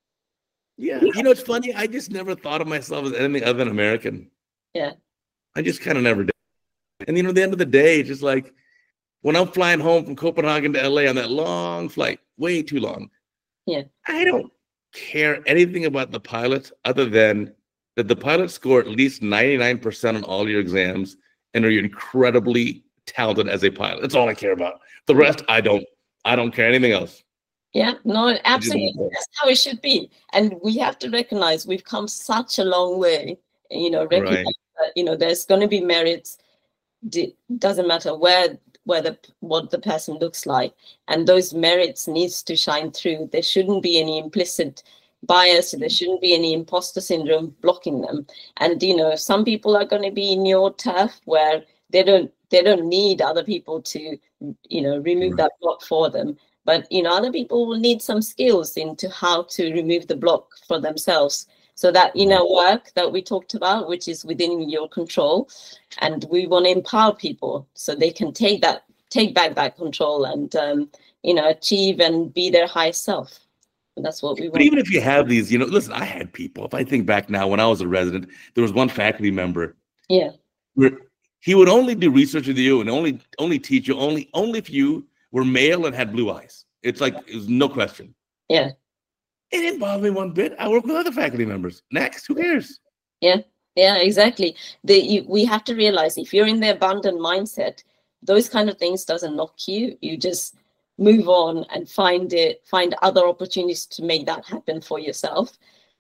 Yeah. You know, it's funny. I just never thought of myself as anything other than American. Yeah. I just kind of never did. And, you know, at the end of the day, it's just like when I'm flying home from Copenhagen to L A on that long flight, way too long. Yeah. I don't care anything about the pilot other than that the pilots score at least ninety-nine percent on all your exams and are incredibly talented as a pilot. That's all I care about. The rest, I don't, I don't care anything else. Yeah, no, absolutely. That's how it should be. And we have to recognize we've come such a long way, you know, recognize right. that, you know, there's going to be merits. D- doesn't matter where where the what the person looks like, and those merits needs to shine through. There shouldn't be any implicit bias. There shouldn't be any imposter syndrome blocking them. And you know, some people are going to be in your turf where they don't they don't need other people to you know remove right. that block for them. But you know, other people will need some skills into how to remove the block for themselves. So that inner work that we talked about, which is within your control, and we want to empower people so they can take that, take back that control, and um, you know, achieve and be their highest self. And that's what we want. But even if you have these, you know, listen, I had people. If I think back now, when I was a resident, there was one faculty member. Yeah. Where he would only do research with you and only only teach you only only if you were male and had blue eyes. It's like it was no question. Yeah. It didn't bother me one bit. I work with other faculty members. Next, who cares? Yeah, yeah, exactly. The, you, we have to realize if you're in the abundant mindset, those kind of things doesn't knock you. You just move on and find it, find other opportunities to make that happen for yourself.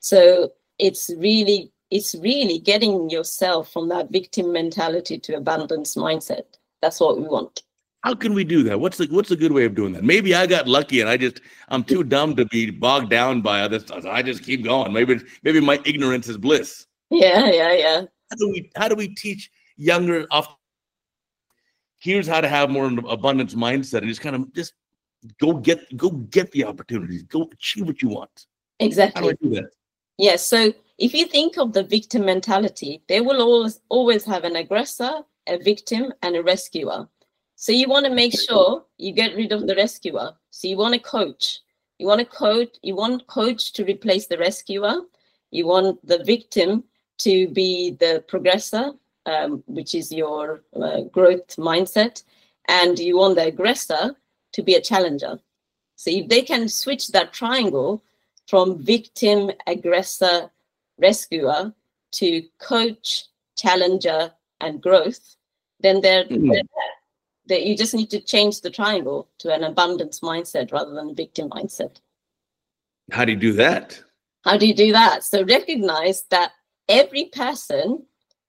So it's really, it's really getting yourself from that victim mentality to abundance mindset. That's what we want. How can we do that? What's the what's a good way of doing that? Maybe I got lucky and I just I'm too dumb to be bogged down by other stuff. I just keep going. Maybe maybe my ignorance is bliss. Yeah, yeah, yeah. How do we how do we teach younger off? Here's how to have more abundance mindset and just kind of just go get go get the opportunities. Go achieve what you want. Exactly. How do I do that? Yes. So if you think of the victim mentality, they will always always have an aggressor, a victim, and a rescuer. So you want to make sure you get rid of the rescuer. So you want to coach. You want to coach. You want coach to replace the rescuer. You want the victim to be the progressor, um, which is your uh, growth mindset, and you want the aggressor to be a challenger. So if they can switch that triangle from victim, aggressor, rescuer to coach, challenger, and growth, then they're, mm-hmm. they're there. They, you just need to change the triangle to an abundance mindset rather than a victim mindset. How do you do that? How do you do that? So recognize that every person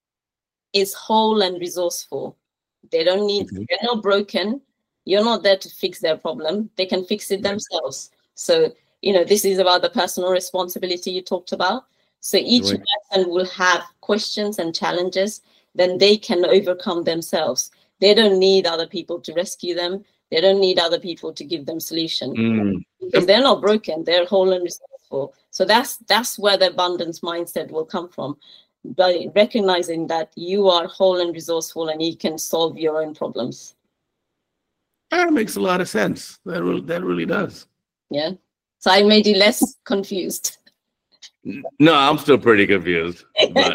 is whole and resourceful. They don't need, mm-hmm. they're not broken. You're not there to fix their problem. They can fix it themselves. So, you know, this is about the personal responsibility you talked about. So each right. person will have questions and challenges, then they can overcome themselves. They don't need other people to rescue them. They don't need other people to give them solution mm. because they're not broken. They're whole and resourceful. So that's that's where the abundance mindset will come from, by recognizing that you are whole and resourceful and you can solve your own problems. That makes a lot of sense. That really, that really does. Yeah. So I made you less confused. No, I'm still pretty confused. But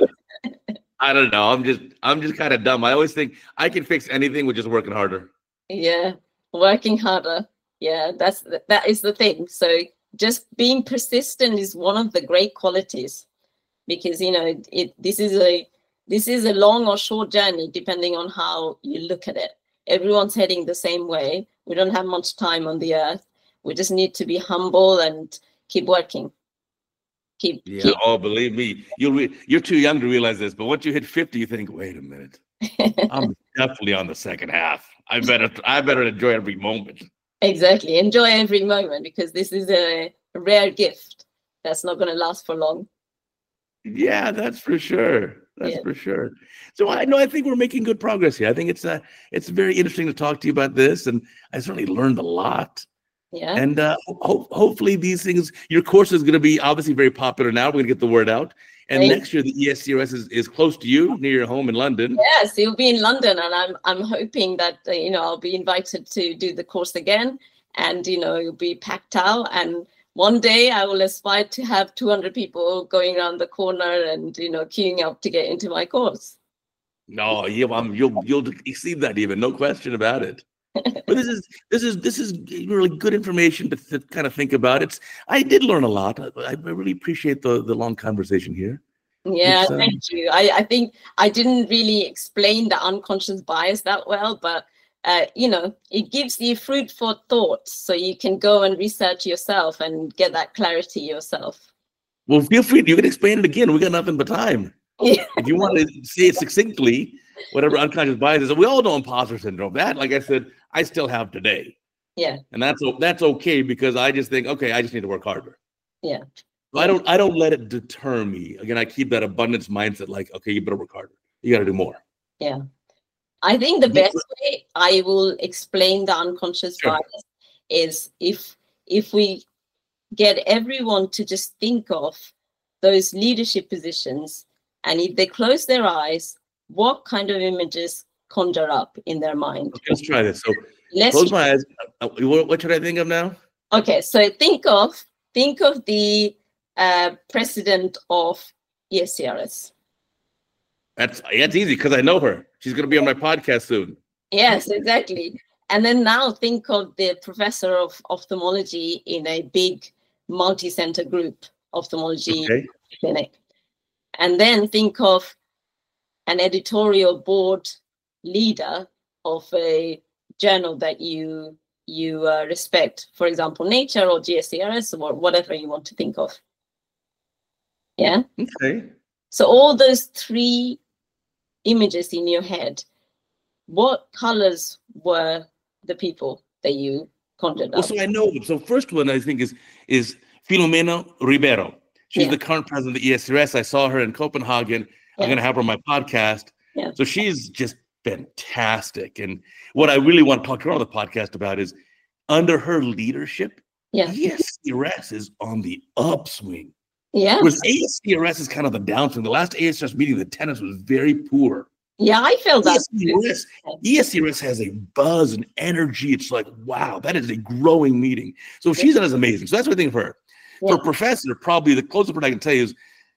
I don't know. I'm just I'm just kind of dumb. I always think I can fix anything with just working harder. Yeah, working harder. Yeah, that's that is the thing. So just being persistent is one of the great qualities, because you know it. This is a this is a long or short journey depending on how you look at it. Everyone's heading the same way. We don't have much time on the earth. We just need to be humble and keep working. Keep, yeah, keep. Oh, believe me, you'll re- you're too young to realize this, but once you hit fifty, you think, wait a minute, I'm definitely on the second half. I better I better enjoy every moment. Exactly. Enjoy every moment, because this is a rare gift that's not going to last for long. Yeah, that's for sure. That's yeah. for sure. So I know I think we're making good progress here. I think it's uh, it's very interesting to talk to you about this, and I certainly learned a lot. Yeah. And uh, ho- hopefully these things, your course is going to be obviously very popular now. We're going to get the word out. And right. next year, the E S C R S is, is close to you, near your home in London. Yes, you'll be in London. And I'm I'm hoping that, uh, you know, I'll be invited to do the course again. And, you know, you'll be packed out. And one day I will aspire to have two hundred people going around the corner and, you know, queuing up to get into my course. No, you, um, you'll, you'll exceed that even, no question about it. But this is this is this is really good information to, to kind of think about. It's I did learn a lot. I, I really appreciate the the long conversation here. Yeah, um, thank you. I, I think I didn't really explain the unconscious bias that well, but uh, you know, it gives you food for thought, so you can go and research yourself and get that clarity yourself. Well, feel free. You can explain it again. We got nothing but time. Yeah. If you want to say it succinctly, whatever unconscious bias is, we all know imposter syndrome. That, like I said, I still have today. Yeah. And that's that's okay, because I just think, okay, I just need to work harder. Yeah. So I don't I don't let it deter me. Again, I keep that abundance mindset, like, okay, you better work harder. You got to do more. Yeah. I think the best way I will explain the unconscious sure. bias is if if we get everyone to just think of those leadership positions, and if they close their eyes, what kind of images conjure up in their mind? Okay, let's try this. So Let's close my eyes. Uh, what, what should I think of now? Okay, so think of think of the uh, president of E S C R S. That's that's easy, because I know her. She's going to be on my podcast soon. Yes, exactly. And then now think of the professor of ophthalmology in a big multi-center group ophthalmology okay. clinic. And then think of an editorial board leader of a journal that you you uh, respect, for example, Nature or G S C R S or whatever you want to think of. Yeah. Okay. So all those three images in your head, what colors were the people that you conjured well, up? So I know them. So first one I think is is Filomena Ribeiro. She's yeah. the current president of the E S C R S. I saw her in Copenhagen. Yeah. I'm going to have her on my podcast. Yeah. So she's just fantastic. And what I really want to talk to her on the podcast about is, under her leadership, yeah. E S C R S is on the upswing. Yeah. Whereas A S C R S is kind of the downswing. The last A S C R S meeting, the attendance was very poor. Yeah, I felt that. E S C R S, E S C R S has a buzz and energy. It's like, wow, that is a growing meeting. So she's done is amazing. So that's what I think of her. Yeah. For professor, probably the closest word I can tell you is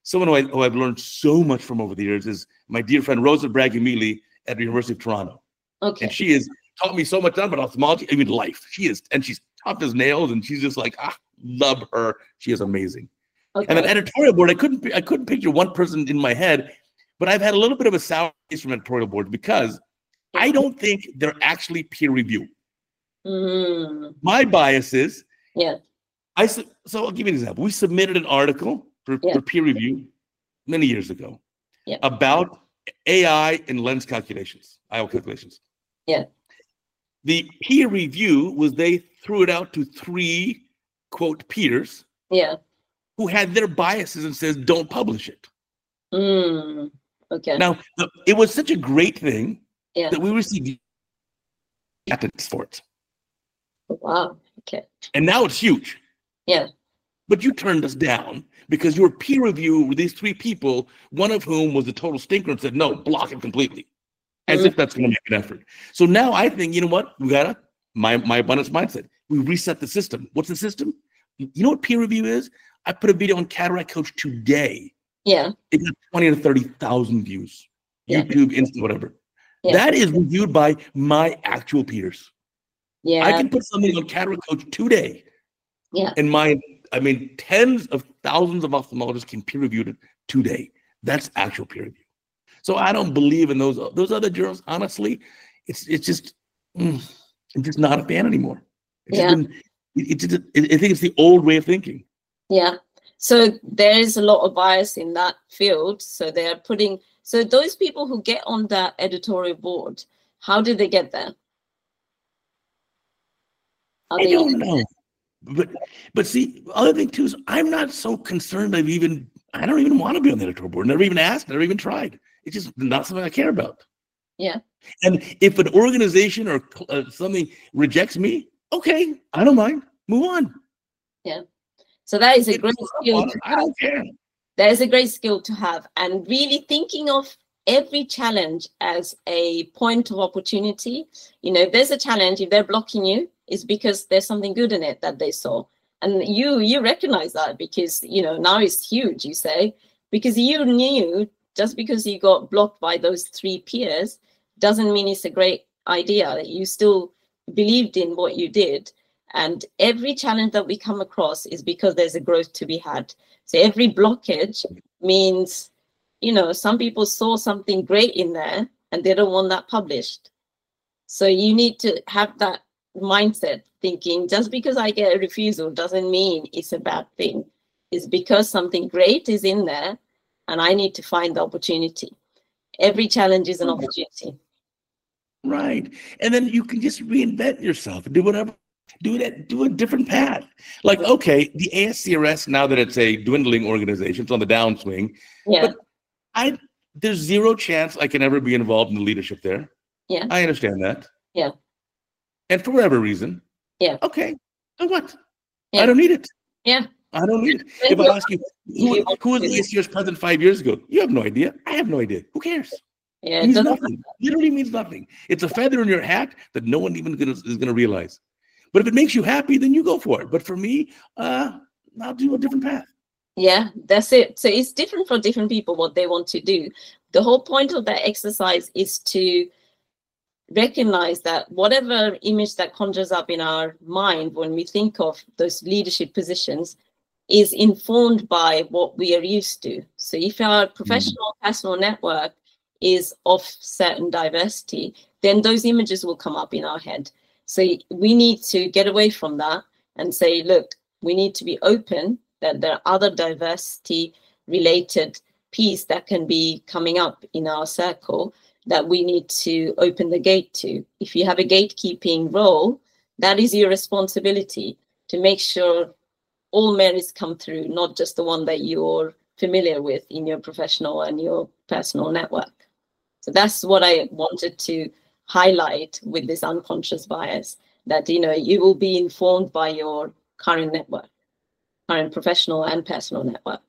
someone who, I, who I've learned so much from over the years is my dear friend Rosa Bragg-Emili at the University of Toronto. Okay. And she has taught me so much about ophthalmology, even life. She is, and she's tough as nails, and she's just like, ah, love her. She is amazing. Okay. And then editorial board, I couldn't, I couldn't picture one person in my head, but I've had a little bit of a sour taste from editorial board because I don't think they're actually peer review. Mm. My bias is, yeah. I so I'll give you an example. We submitted an article for, yeah. for peer review many years ago yeah. about A I and lens calculations, I O calculations. Yeah. The peer review was they threw it out to three quote peers. Yeah. Who had their biases and says don't publish it. Mm. Okay. Now it was such a great thing yeah. that we received patents for it. Wow. Okay. And now it's huge. Yeah. But you turned us down because your peer review with these three people, one of whom was a total stinker and said, no, block it completely. As mm-hmm. if that's going to make an effort. So now I think, you know what? We got to, my, my abundance mindset. We reset the system. What's the system? You know what peer review is? I put a video on Cataract Coach today. Yeah. It got twenty to thirty thousand views. Yeah. YouTube, Insta, whatever. Yeah. That is reviewed by my actual peers. Yeah. I can put something on Cataract Coach today. Yeah. And my, I mean, tens of thousands of ophthalmologists can peer review it today. That's actual peer review. So I don't believe in those those other journals. Honestly, it's it's just mm, I'm just not a fan anymore. It's yeah. Been, it, it, it, I think it's the old way of thinking. Yeah. So there is a lot of bias in that field. So they are putting, so those people who get on that editorial board, how did they get there? Are I they don't know. But but see, other thing too is I'm not so concerned. I've even, I don't even want to be on the editorial board. Never even asked, never even tried. It's just not something I care about. Yeah. And if an organization or uh, something rejects me, okay, I don't mind. Move on. Yeah. So that is a great skill. I don't care. That is a great skill to have, and really thinking of every challenge as a point of opportunity. You know, if there's a challenge, if they're blocking you, it's because there's something good in it that they saw, and you you recognize that because you know now it's huge. You say because you knew just because you got blocked by those three peers doesn't mean it's a great idea. That you still believed in what you did. And every challenge that we come across is because there's a growth to be had. So every blockage means, you know, some people saw something great in there and they don't want that published. So you need to have that mindset thinking, just because I get a refusal doesn't mean it's a bad thing. It's because something great is in there and I need to find the opportunity. Every challenge is an opportunity. Right. And then you can just reinvent yourself and do whatever. Do that, do a different path. Like, okay, the A S C R S, now that it's a dwindling organization, it's on the downswing. Yeah. But I there's zero chance I can ever be involved in the leadership there. Yeah. I understand that. Yeah. And for whatever reason. Yeah. Okay. So what? Yeah. I don't need it. Yeah. I don't need it. If I ask you, who, who was the A S C R S president five years ago? You have no idea. I have no idea. Who cares? Yeah. It means nothing. Literally means nothing. It's a feather in your hat that no one even gonna, is going to realize. But if it makes you happy, then you go for it. But for me, uh, I'll do a different path. Yeah, that's it. So it's different for different people what they want to do. The whole point of that exercise is to recognize that whatever image that conjures up in our mind when we think of those leadership positions is informed by what we are used to. So if our professional mm. personal network is of certain diversity, then those images will come up in our head. So we need to get away from that and say, look, we need to be open that there are other diversity related pieces that can be coming up in our circle that we need to open the gate to. If you have a gatekeeping role, that is your responsibility to make sure all merits come through, not just the one that you're familiar with in your professional and your personal network. So that's what I wanted to highlight with this unconscious bias, that you know you will be informed by your current network, current professional and personal network.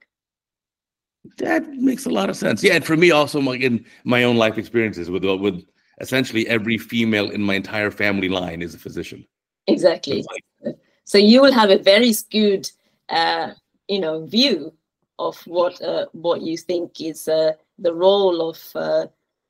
That makes a lot of sense. Yeah, and for me also, like in my own life experiences with with essentially every female in my entire family line is a physician. Exactly. So you will have a very skewed, uh, you know, view of what uh, what you think is uh, the role of uh,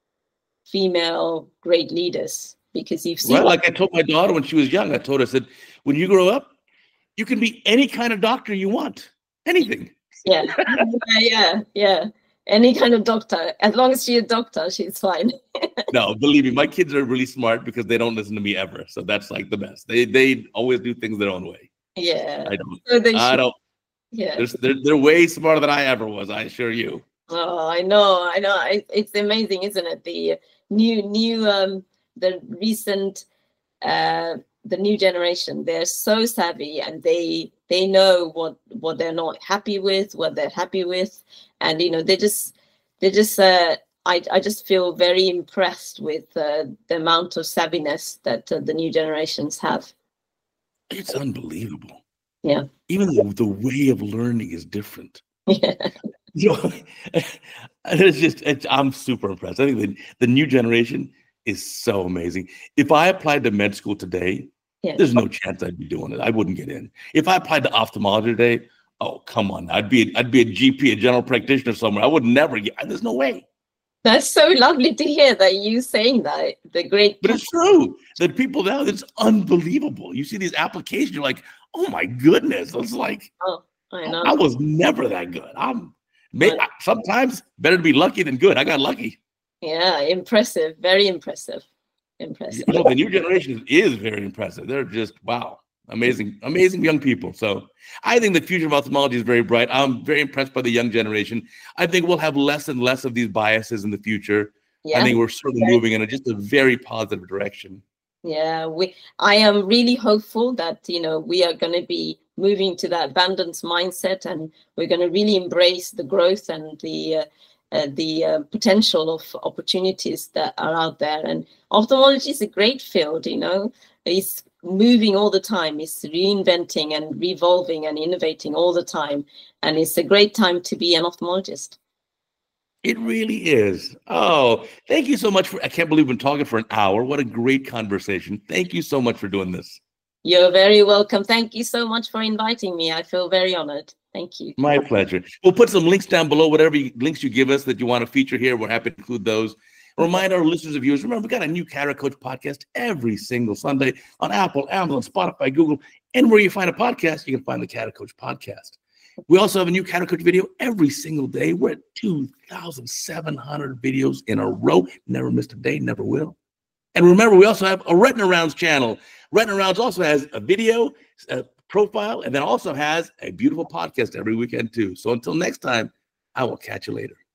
female great leaders, because you've seen. Right, like I told my daughter when she was young, I told her, I said, when you grow up, you can be any kind of doctor you want, anything. Yeah, yeah, yeah, yeah. Any kind of doctor, as long as she's a doctor, she's fine. No, believe me, my kids are really smart because they don't listen to me ever. So that's like the best. They they always do things their own way. Yeah, I don't. so they I should, don't. yeah. They're, they're they're way smarter than I ever was. I assure you. Oh, I know, I know. It, it's amazing, isn't it? The new new um the recent uh the new generation. They're so savvy, and they they know what what they're not happy with, what they're happy with, and you know they just they just uh I I just feel very impressed with uh, the amount of savviness that uh, the new generations have. It's unbelievable. Yeah. Even the, the way of learning is different. Yeah. You know, it's just it's, I'm super impressed. I think the, the new generation is so amazing. If I applied to med school today, Yeah. there's no chance I'd be doing it. I wouldn't get in. If I applied to ophthalmology today, oh come on, I'd be I'd be a G P, a general practitioner somewhere. I would never get. There's no way. That's so lovely to hear that you saying that. The great, But it's true that people now, it's unbelievable. You see these applications, you're like, oh my goodness. It's like, oh, I know. I was never that good. I'm maybe, sometimes better to be lucky than good. I got lucky. Yeah, impressive. Very impressive. Impressive. You know, the new generation is very impressive. They're just, wow, amazing, amazing young people. So I think the future of ophthalmology is very bright. I'm very impressed by the young generation. I think we'll have less and less of these biases in the future. Yeah. I think we're certainly moving in a, just a very positive direction. Yeah, we. I am really hopeful that, you know, we are going to be moving to that abundance mindset, and we're going to really embrace the growth and the uh, uh, the uh, potential of opportunities that are out there. And ophthalmology is a great field, you know. It's moving all the time. It's reinventing and revolving and innovating all the time. And it's a great time to be an ophthalmologist. It really is. Oh, thank you so much for, I can't believe we've been talking for an hour. What a great conversation. Thank you so much for doing this. You're very welcome. Thank you so much for inviting me. I feel very honored. Thank you. My pleasure. We'll put some links down below, whatever you, links you give us that you want to feature here. We're happy to include those. Remind our listeners and viewers, remember, we got a new Career Coach podcast every single Sunday on Apple, Amazon, Spotify, Google, and where you find a podcast, you can find the Career Coach podcast. We also have a new Career Coach video every single day. We're at two thousand seven hundred videos in a row. Never missed a day, never will. And remember, we also have a Retina Rounds channel. Retina Rounds also has a video, a profile, and then also has a beautiful podcast every weekend too. So until next time, I will catch you later.